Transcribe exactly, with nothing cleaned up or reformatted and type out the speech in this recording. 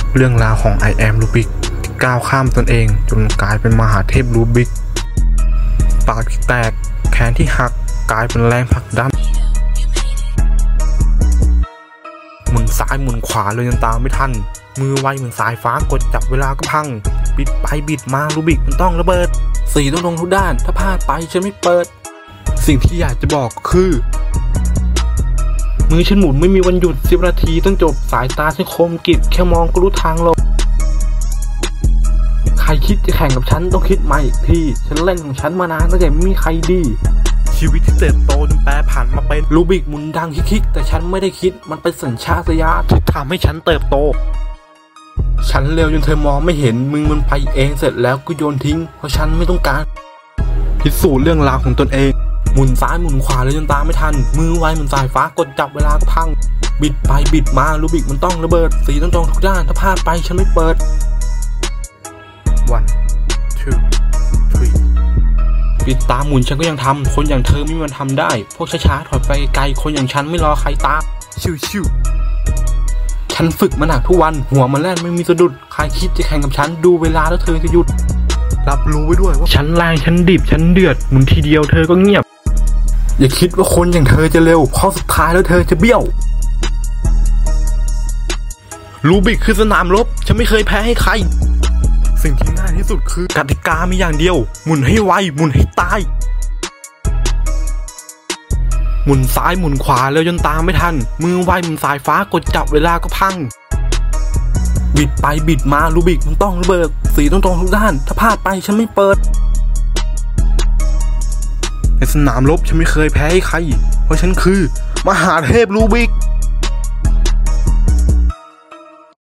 เรื่องราวของ I am Rubik ที่ก้าวข้ามตนเองจนกลายเป็นมหาเทพรูบิกปากที่แตกแขนที่หักกลายเป็นแรงผลักดันหมุนซ้ายหมุนขวาเลยยังตามไม่ทันมือไวเหมือนสายฟ้ากดจับเวลาก็พังบิดไปบิดมารูบิกมันต้องระเบิดสีต้องลงทุกด้านถ้าพลาดไปฉันไม่เปิดสิ่งที่อยากจะบอกคือมือฉันหมุนไม่มีวันหยุดสิบนาทีต้องจบสายตาฉันคมกริบแค่มองก็รู้ทางลงใครคิดจะแข่งกับฉันต้องคิดใหม่อีกทีฉันเล่นของฉันมานานตั้งแต่ไม่มีใครดีชีวิตที่เติบโตจนแปรผันมาเป็นรูบิกหมุนดังคิกๆแต่ฉันไม่ได้คิดมันเป็นสัญชาตญาณที่ทำให้ฉันเติบโตฉันเร็วจนเธอมองไม่เห็นมึงมันไปเองเสร็จแล้วก็โยนทิ้งเพราะฉันไม่ต้องการพิสูจน์เรื่องราวของตนเองหมุนซ้ายหมุนขวาเลยจนตามไม่ทันมือไวเหมือนสายฟ้ากดจับเวลาก็พังบิดไปบิดมารูบิกมันต้องระเบิดสีต้องตรงทุกด้านถ้าพลาดไปฉันไม่เปิด one two three ปิดตาหมุนฉันก็ยังทำคนอย่างเธอไม่มีวันทำได้พวกช้าๆถอยไปไกลคนอย่างฉันไม่รอใครตามชิวๆฉันฝึกมาหนักทุกวันหัวมันแล่นไม่มีสะดุดใครคิดจะแข่งกับฉันดูเวลาแล้วเธอจะหยุดรับรู้ไว้ด้วยว่าฉันแรงฉันดิบฉันเดือดหมุนทีเดียวเธอก็เงียบอย่าคิดว่าคนอย่างเธอจะเร็วเพราะสุดท้ายแล้วเธอจะเบี้ยวรูบิกคือสนามรบฉันไม่เคยแพ้ให้ใครสิ่งที่ง่ายที่สุดคือกติกามีอย่างเดียวหมุนให้ไวหมุนให้ตายหมุนซ้ายหมุนขวาแล้วจนตามไม่ทันมือไวเหมือนสายฟ้ากดจับเวลาก็พังบิดไปบิดมารูบิกมันต้องระเบิดสีต้องตรงทุกด้านถ้าพลาดไปฉันไม่เปิดในสนามรบฉันไม่เคยแพ้ให้ใครเพราะฉันคือมหาเทพรูบิก